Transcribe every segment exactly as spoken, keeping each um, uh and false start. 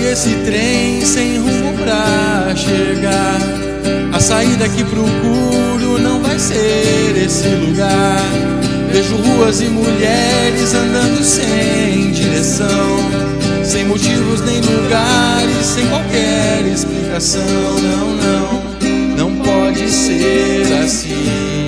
desse trem sem rumo pra chegar. A saída que procuro não vai ser esse lugar. Vejo ruas e mulheres andando sem direção, sem motivos nem lugares, sem qualquer explicação. Não, não, não pode ser assim.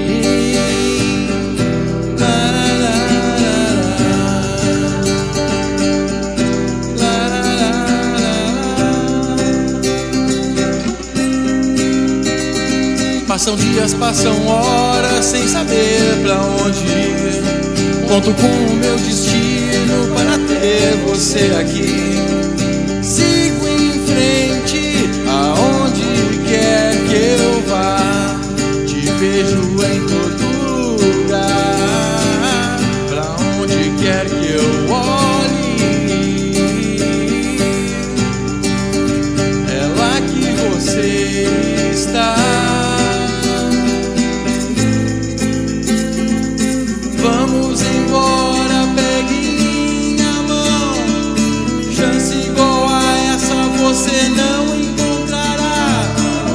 Passam dias, passam horas sem saber pra onde ir. Conto com o meu destino para ter você aqui. Sigo em frente aonde quer que eu vá. Te vejo em todo lugar, pra onde quer que eu olhe. É lá que você está. Vamos embora, pegue minha mão. Chance igual a essa você não encontrará.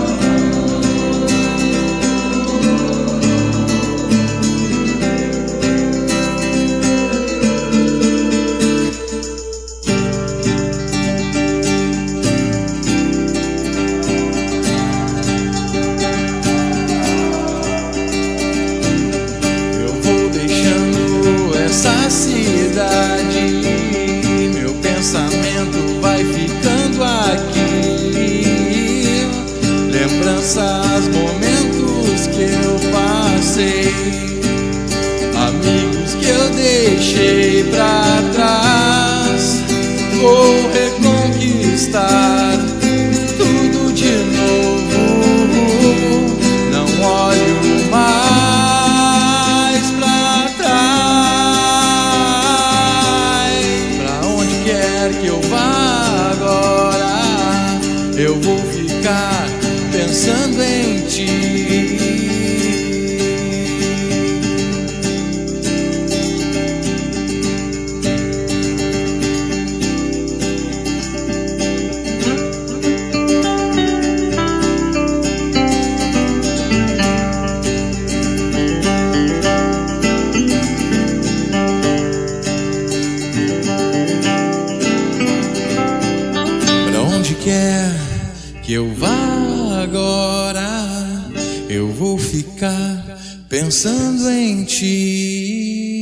Essa cidade, meu pensamento vai ficando aqui. Lembranças, momentos que eu passei, amigos que eu deixei pra trás. Vou reconquistar tudo de novo. Não olho mais pra trás. Que eu vá agora, eu vou ficar pensando em ti. Quer que eu vá agora, eu vou ficar pensando em ti.